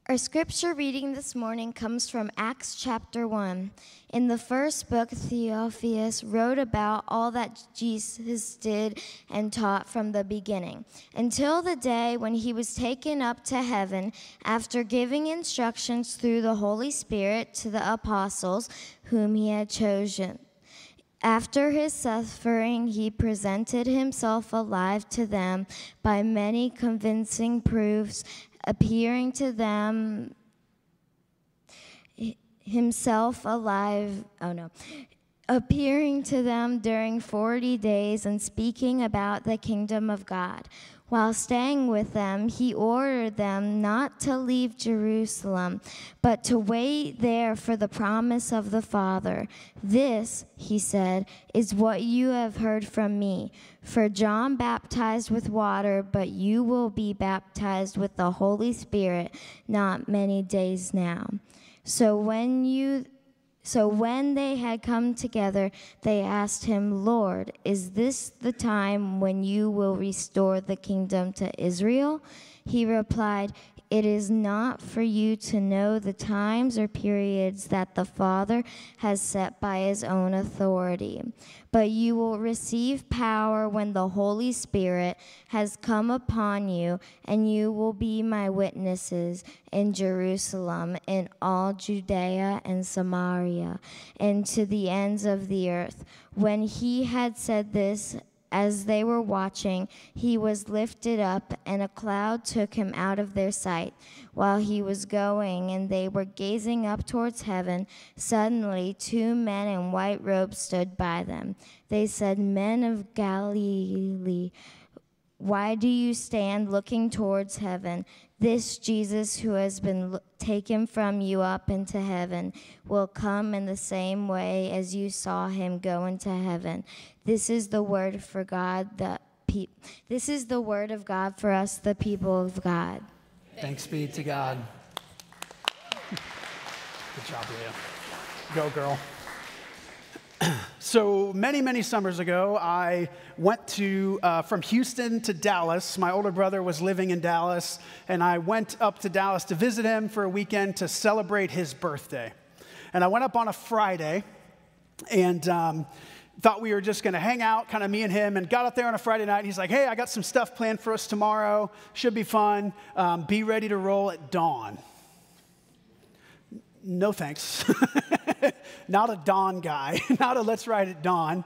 Our scripture reading this morning comes from Acts chapter 1. In the first book, Theophilus wrote about all that Jesus did and taught from the beginning, until the day when he was taken up to heaven, after giving instructions through the Holy Spirit to the apostles whom he had chosen. After his suffering, he presented himself alive to them by many convincing proofs, appearing to them appearing to them during 40 days and speaking about the kingdom of God. While staying with them, he ordered them not to leave Jerusalem, but to wait there for the promise of the Father. This, he said, is what you have heard from me. For John baptized with water, but you will be baptized with the Holy Spirit not many days now. So when they had come together, they asked him, Lord, is this the time when you will restore the kingdom to Israel? He replied, it is not for you to know the times or periods that the Father has set by his own authority, but you will receive power when the Holy Spirit has come upon you, and you will be my witnesses in Jerusalem, in all Judea and Samaria, and to the ends of the earth. When he had said this, as they were watching, he was lifted up, and a cloud took him out of their sight. While he was going, and they were gazing up towards heaven, suddenly 2 men in white robes stood by them. They said, Men of Galilee, why do you stand looking towards heaven? This Jesus who has been taken from you up into heaven will come in the same way as you saw him go into heaven. This is the word for God. This is the word of God for us, the people of God. Thanks be to God. Good job, Leah. Go, girl. So many summers ago, I went from Houston to Dallas. My older brother was living in Dallas, and I went up to Dallas to visit him for a weekend to celebrate his birthday. And I went up on a Friday, and thought we were just going to hang out, kind of me and him, and got up there on a Friday night. And he's like, hey, I got some stuff planned for us tomorrow. Should be fun. Be ready to roll at dawn. No thanks. Not a dawn guy. Not a let's ride at dawn.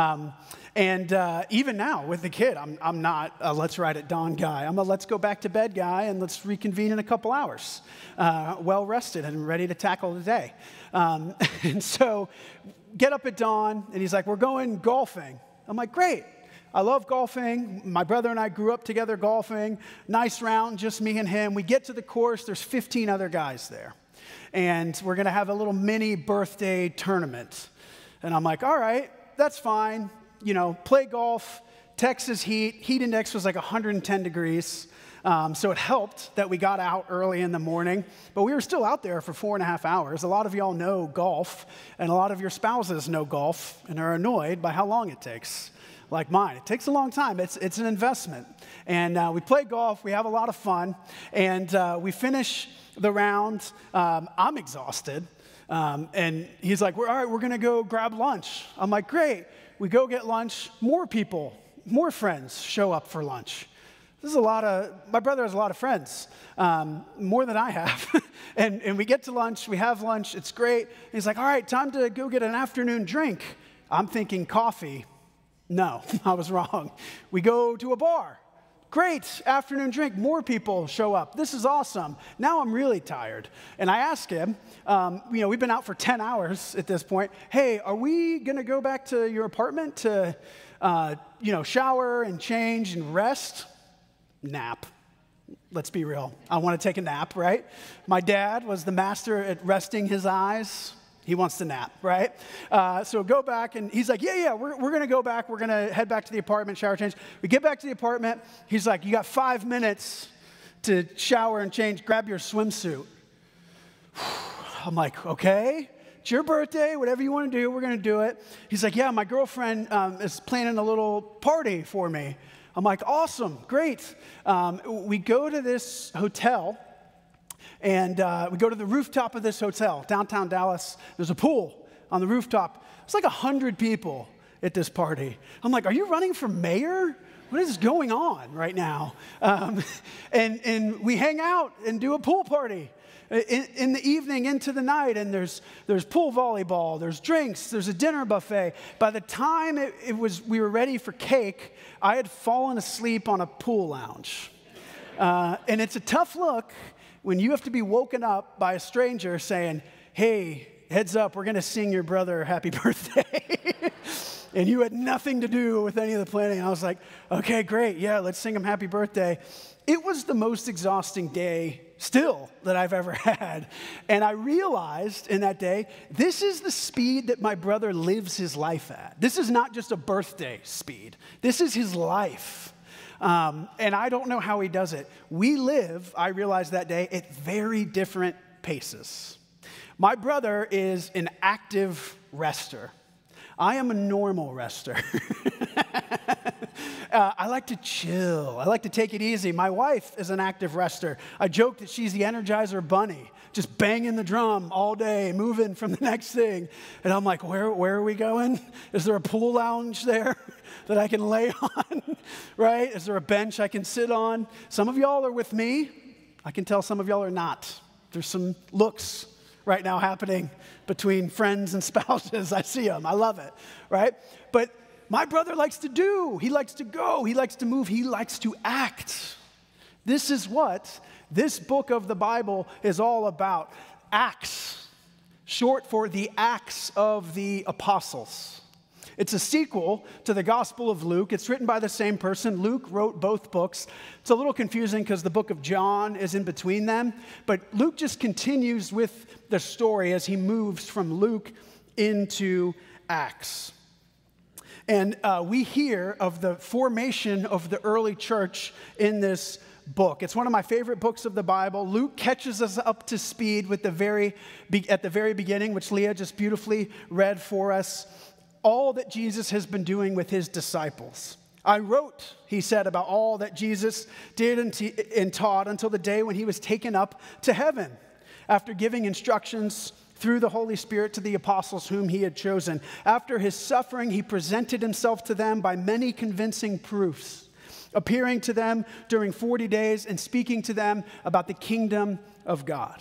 Even now with the kid, I'm not a let's ride at dawn guy. I'm a let's go back to bed guy, and let's reconvene in a couple hours. Well rested and ready to tackle the day. And so get up at dawn, and he's like, we're going golfing. I'm like, great. I love golfing. My brother and I grew up together golfing. Nice round, just me and him. We get to the course. There's 15 other guys there. And we're going to have a little mini birthday tournament. And I'm like, all right, that's fine. You know, play golf, Texas heat index was like 110 degrees. So it helped that we got out early in the morning. But we were still out there for 4.5 hours. A lot of y'all know golf, and a lot of your spouses know golf and are annoyed by how long it takes. Like mine. It takes a long time. It's an investment. And we play golf. We have a lot of fun. And we finish the round. I'm exhausted. And he's like, all right, we're going to go grab lunch. I'm like, great. We go get lunch. More people, more friends show up for lunch. My brother has a lot of friends, more than I have. and we get to lunch. We have lunch. It's great. And he's like, all right, time to go get an afternoon drink. I'm thinking coffee. No, I was wrong. We go to a bar. Great, afternoon drink. More people show up. This is awesome. Now I'm really tired. And I ask him, we've been out for 10 hours at this point. Hey, are we going to go back to your apartment to, shower and change and rest? Nap. Let's be real. I want to take a nap, right? My dad was the master at resting his eyes. He wants to nap, right? So go back, and he's like, yeah, we're going to go back. We're going to head back to the apartment, shower, change. We get back to the apartment. He's like, you got 5 minutes to shower and change. Grab your swimsuit. I'm like, okay, it's your birthday. Whatever you want to do, we're going to do it. He's like, yeah, my girlfriend is planning a little party for me. I'm like, awesome, great. We go to this hotel. And we go to the rooftop of this hotel, downtown Dallas. There's a pool on the rooftop. It's like 100 people at this party. I'm like, are you running for mayor? What is going on right now? And we hang out and do a pool party in the evening into the night, and there's pool volleyball, there's drinks, there's a dinner buffet. By the time we were ready for cake, I had fallen asleep on a pool lounge. And it's a tough look when you have to be woken up by a stranger saying, hey, heads up, we're going to sing your brother happy birthday. And you had nothing to do with any of the planning. I was like, okay, great. Yeah, let's sing him happy birthday. It was the most exhausting day still that I've ever had. And I realized in that day, this is the speed that my brother lives his life at. This is not just a birthday speed. This is his life. And I don't know how he does it. We live, I realized that day, at very different paces. My brother is an active rester. I am a normal rester. I like to chill. I like to take it easy. My wife is an active rester. I joke that she's the Energizer Bunny, just banging the drum all day, moving from the next thing. And I'm like, where are we going? Is there a pool lounge there that I can lay on, right? Is there a bench I can sit on? Some of y'all are with me. I can tell some of y'all are not. There's some looks right now happening between friends and spouses. I see them. I love it, right? But my brother likes to do. He likes to go. He likes to move. He likes to act. This is what this book of the Bible is all about. Acts, short for the Acts of the Apostles. It's a sequel to the Gospel of Luke. It's written by the same person. Luke wrote both books. It's a little confusing because the book of John is in between them. But Luke just continues with the story as he moves from Luke into Acts. And we hear of the formation of the early church in this book. It's one of my favorite books of the Bible. Luke catches us up to speed with at the very beginning, which Leah just beautifully read for us, all that Jesus has been doing with his disciples. I wrote, he said, about all that Jesus did and taught until the day when he was taken up to heaven, after giving instructions through the Holy Spirit to the apostles whom he had chosen. After his suffering, he presented himself to them by many convincing proofs, appearing to them during 40 days and speaking to them about the kingdom of God.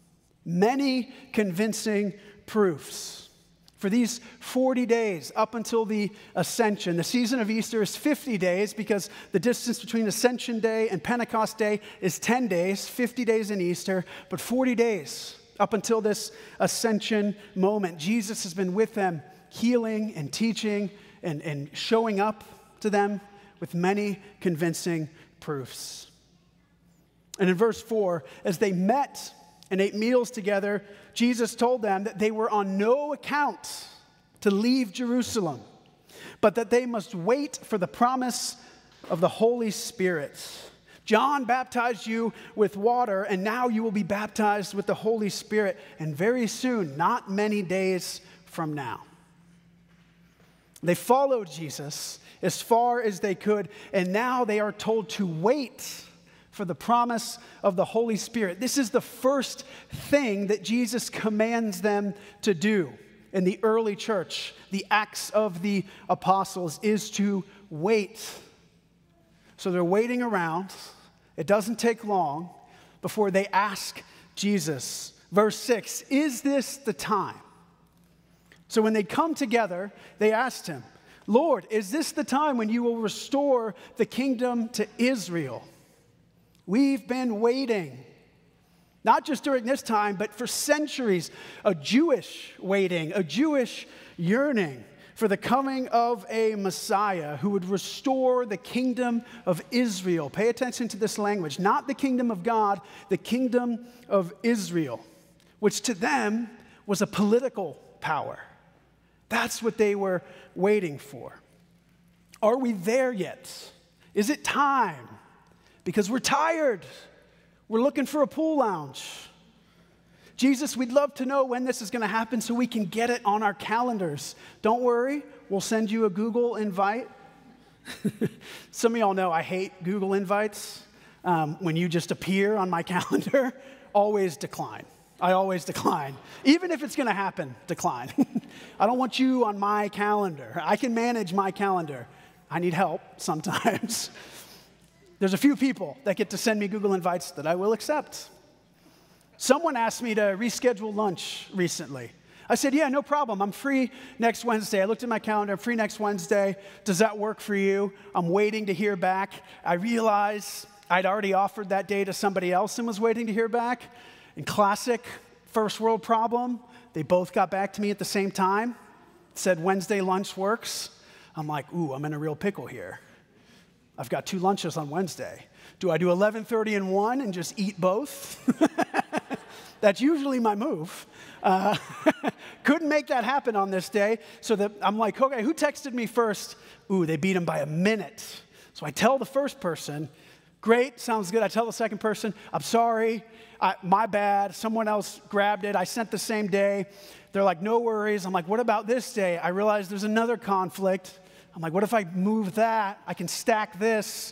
Many convincing proofs. For these 40 days up until the Ascension, the season of Easter is 50 days because the distance between Ascension Day and Pentecost Day is 10 days, 50 days in Easter, but 40 days up until this Ascension moment. Jesus has been with them, healing and teaching and showing up to them with many convincing proofs. And in verse 4, as they met and ate meals together, Jesus told them that they were on no account to leave Jerusalem, but that they must wait for the promise of the Holy Spirit. John baptized you with water, and now you will be baptized with the Holy Spirit, and very soon, not many days from now. They followed Jesus as far as they could, and now they are told to wait for the promise of the Holy Spirit. This is the first thing that Jesus commands them to do in the early church, the Acts of the Apostles, is to wait. So they're waiting around. It doesn't take long before they ask Jesus. Verse 6, is this the time? So when they come together, they asked him, Lord, is this the time when you will restore the kingdom to Israel? We've been waiting, not just during this time, but for centuries, a Jewish waiting, a Jewish yearning for the coming of a Messiah who would restore the kingdom of Israel. Pay attention to this language, not the kingdom of God, the kingdom of Israel, which to them was a political power. That's what they were waiting for. Are we there yet? Is it time? Because we're tired. We're looking for a pool lounge. Jesus, we'd love to know when this is going to happen so we can get it on our calendars. Don't worry, we'll send you a Google invite. Some of y'all know I hate Google invites when you just appear on my calendar, always decline. I always decline. Even if it's going to happen, decline. I don't want you on my calendar. I can manage my calendar. I need help sometimes. There's a few people that get to send me Google Invites that I will accept. Someone asked me to reschedule lunch recently. I said, yeah, no problem. I'm free next Wednesday. I looked at my calendar. I'm free next Wednesday. Does that work for you? I'm waiting to hear back. I realized I'd already offered that day to somebody else and was waiting to hear back. In classic first world problem, they both got back to me at the same time, said Wednesday lunch works. I'm like, ooh, I'm in a real pickle here. I've got 2 lunches on Wednesday. Do I do 11:30 and 1 and just eat both? That's usually my move. Couldn't make that happen on this day. So that I'm like, okay, who texted me first? Ooh, they beat him by a minute. So I tell the first person, great, sounds good. I tell the second person, I'm sorry, my bad. Someone else grabbed it. I sent the same day. They're like, no worries. I'm like, what about this day? I realize there's another conflict. I'm like, what if I move that? I can stack this.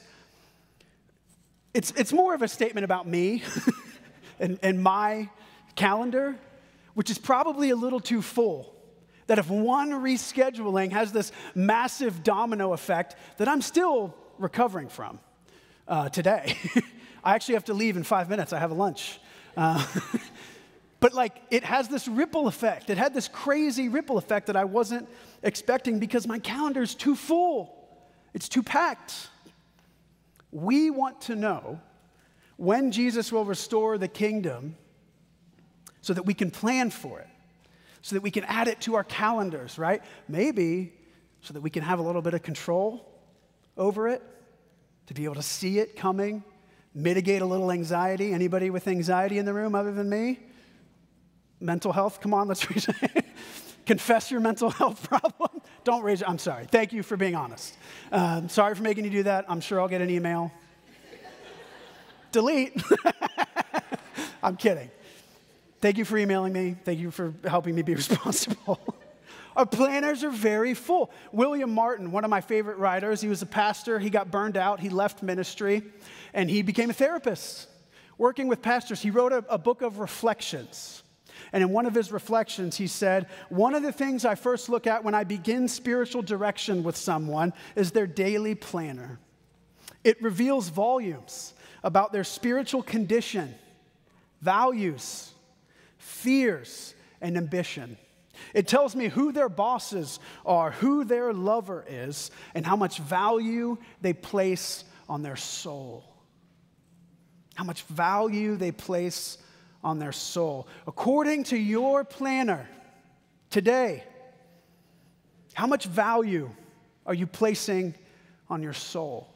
It's more of a statement about me and my calendar, which is probably a little too full. That if one rescheduling has this massive domino effect that I'm still recovering from today. I actually have to leave in 5 minutes. I have a lunch. But like, it has this ripple effect. It had this crazy ripple effect that I wasn't expecting because my calendar's too full. It's too packed. We want to know when Jesus will restore the kingdom so that we can plan for it, so that we can add it to our calendars, right? Maybe so that we can have a little bit of control over it, to be able to see it coming, mitigate a little anxiety. Anybody with anxiety in the room other than me? Mental health, come on, let's read it. Confess your mental health problem. Don't raise it. I'm sorry. Thank you for being honest. Sorry for making you do that. I'm sure I'll get an email. Delete. I'm kidding. Thank you for emailing me. Thank you for helping me be responsible. Our planners are very full. William Martin, one of my favorite writers, he was a pastor. He got burned out. He left ministry, and he became a therapist. Working with pastors, he wrote a book of reflections. And in one of his reflections, he said, one of the things I first look at when I begin spiritual direction with someone is their daily planner. It reveals volumes about their spiritual condition, values, fears, and ambition. It tells me who their bosses are, who their lover is, and how much value they place on their soul. How much value they place on their soul. According to your planner today, how much value are you placing on your soul?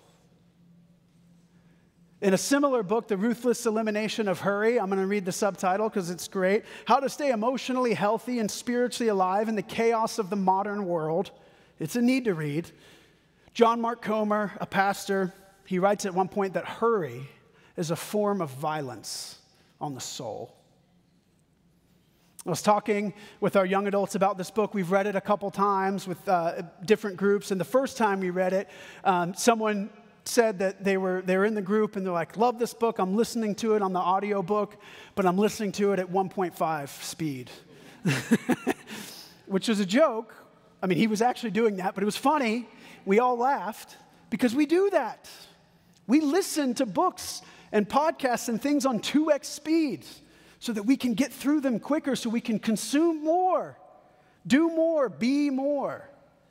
In a similar book, The Ruthless Elimination of Hurry, I'm going to read the subtitle because it's great. How to Stay Emotionally Healthy and Spiritually Alive in the Chaos of the Modern World. It's a need to read. John Mark Comer, a pastor, he writes at one point that hurry is a form of violence on the soul. I was talking with our young adults about this book. We've read it a couple times with different groups, and the first time we read it, someone said that they were in the group and they're like, love this book, I'm listening to it on the audio book, but I'm listening to it at 1.5 speed. Which was a joke. I mean, he was actually doing that, but it was funny. We all laughed because we do that. We listen to books and podcasts and things on 2x speed so that we can get through them quicker, so we can consume more, do more, be more.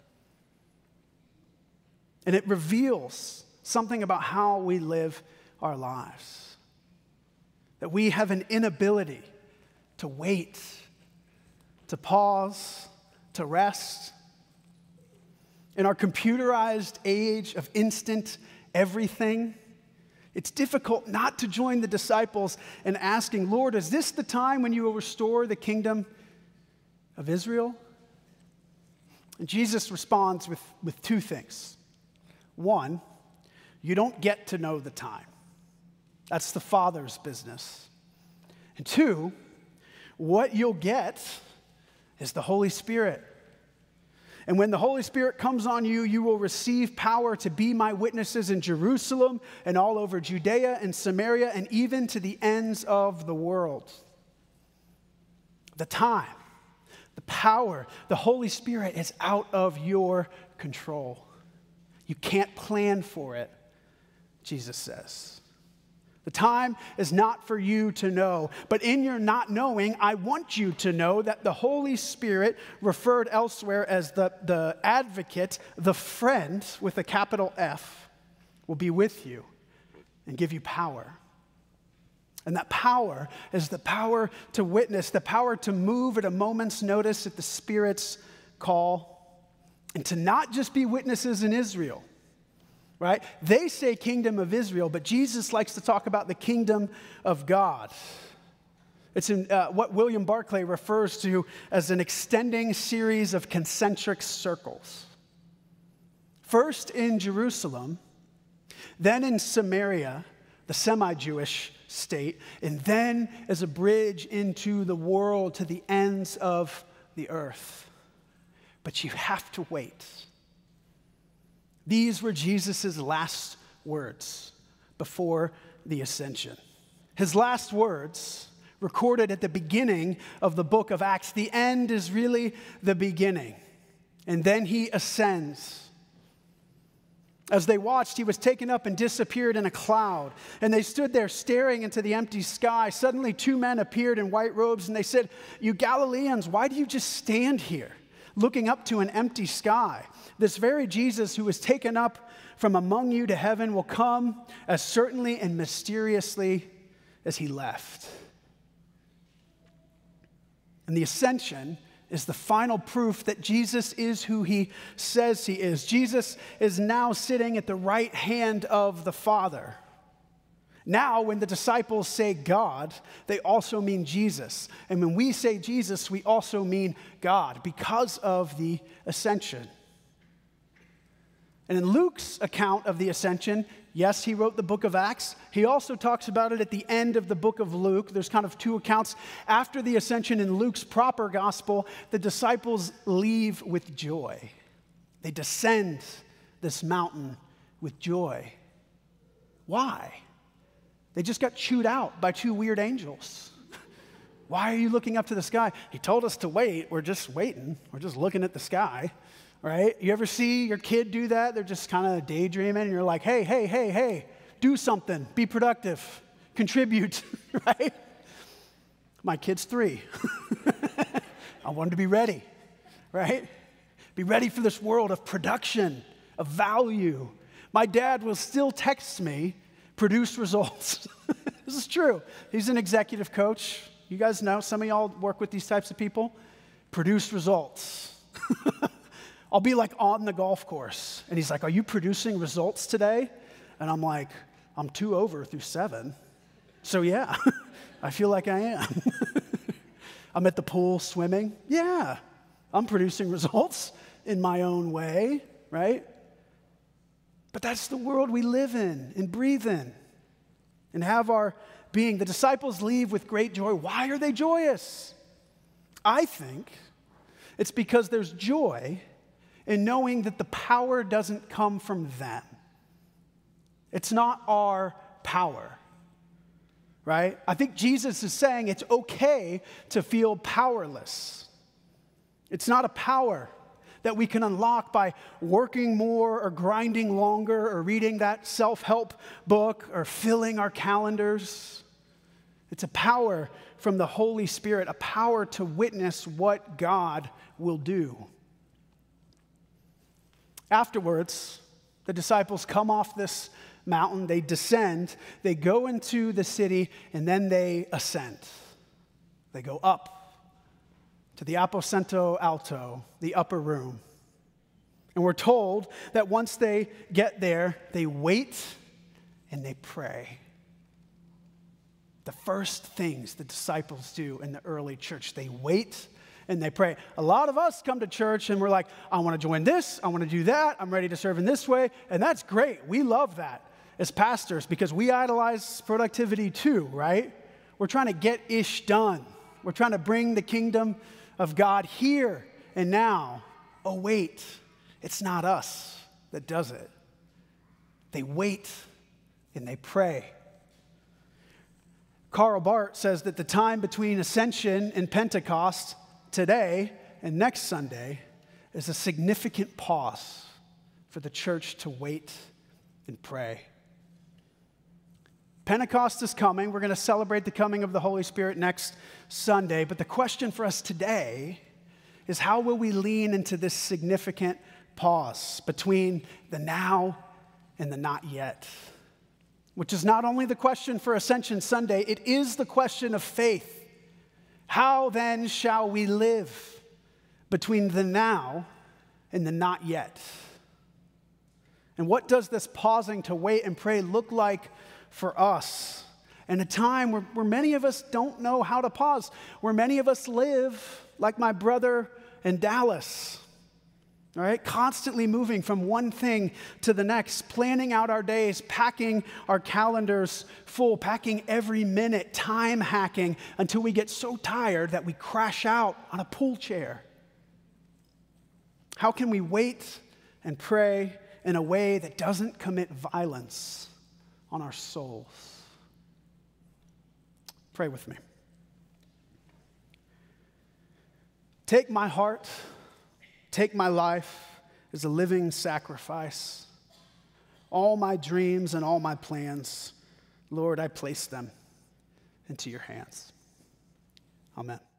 And it reveals something about how we live our lives. That we have an inability to wait, to pause, to rest. In our computerized age of instant everything, it's difficult not to join the disciples in asking, Lord, is this the time when you will restore the kingdom of Israel? And Jesus responds with 2 things. One, you don't get to know the time. That's the Father's business. And 2, what you'll get is the Holy Spirit. And when the Holy Spirit comes on you, you will receive power to be my witnesses in Jerusalem and all over Judea and Samaria and even to the ends of the world. The time, the power, the Holy Spirit is out of your control. You can't plan for it, Jesus says. The time is not for you to know, but in your not knowing, I want you to know that the Holy Spirit, referred elsewhere as the advocate, the friend with a capital F, will be with you and give you power. And that power is the power to witness, the power to move at a moment's notice at the Spirit's call, and to not just be witnesses in Israel. Right? They say kingdom of Israel, but Jesus likes to talk about the kingdom of God. It's in what William Barclay refers to as an extending series of concentric circles. First in Jerusalem, then in Samaria, the semi-Jewish state, and then as a bridge into the world to the ends of the earth. But you have to wait. These were Jesus' last words before the ascension. His last words, recorded at the beginning of the book of Acts. The end is really the beginning. And then he ascends. As they watched, he was taken up and disappeared in a cloud. And they stood there staring into the empty sky. Suddenly, two men appeared in white robes, and they said, "You Galileans, why do you just stand here, looking up to an empty sky? This very Jesus who was taken up from among you to heaven will come as certainly and mysteriously as he left." And the ascension is the final proof that Jesus is who he says he is. Jesus is now sitting at the right hand of the Father. Now, when the disciples say God, they also mean Jesus. And when we say Jesus, we also mean God because of the ascension. And in Luke's account of the ascension, yes, he wrote the book of Acts. He also talks about it at the end of the book of Luke. There's kind of two accounts. After the ascension in Luke's proper gospel, the disciples leave with joy. They descend this mountain with joy. Why? They just got chewed out by two weird angels. Why are you looking up to the sky? He told us to wait. We're just waiting. We're just looking at the sky. Right? You ever see your kid do that? They're just kind of daydreaming, and you're like, hey, do something, be productive, contribute, right? My kid's 3. I wanted to be ready, right? Be ready for this world of production, of value. My dad will still text me, produce results. This is true. He's an executive coach. You guys know, some of y'all work with these types of people. Produce results. I'll be like on the golf course, and he's like, "Are you producing results today?" And I'm like, "I'm 2 over through 7. So yeah, I feel like I am." I'm at the pool swimming. Yeah, I'm producing results in my own way, right? But that's the world we live in and breathe in and have our being. The disciples leave with great joy. Why are they joyous? I think it's because there's joy in knowing that the power doesn't come from them. It's not our power, right? I think Jesus is saying it's okay to feel powerless. It's not a power that we can unlock by working more or grinding longer or reading that self-help book or filling our calendars. It's a power from the Holy Spirit, a power to witness what God will do. Afterwards, the disciples come off this mountain, they descend, they go into the city, and then they ascend. They go up to the aposento alto, the upper room. And we're told that once they get there, they wait and they pray. The first things the disciples do in the early church, they wait and they pray. A lot of us come to church and we're like, I want to join this, I want to do that, I'm ready to serve in this way, and that's great. We love that as pastors because we idolize productivity too, right? We're trying to get ish done. We're trying to bring the kingdom of God here and now. oh wait, it's not us that does it. They wait and they pray. Karl Barth says that the time between Ascension and Pentecost today and next Sunday is a significant pause for the church to wait and pray. Pentecost is coming. We're going to celebrate the coming of the Holy Spirit next Sunday. But the question for us today is, how will we lean into this significant pause between the now and the not yet? Which is not only the question for Ascension Sunday, it is the question of faith. How then shall we live between the now and the not yet? And what does this pausing to wait and pray look like for us in a time where many of us don't know how to pause, where many of us live like my brother in Dallas, all right, constantly moving from one thing to the next, planning out our days, packing our calendars full, packing every minute, time hacking until we get so tired that we crash out on a pool chair. How can we wait and pray in a way that doesn't commit violence on our souls? Pray with me. Take my heart, take my life as a living sacrifice. All my dreams and all my plans, Lord, I place them into your hands. Amen.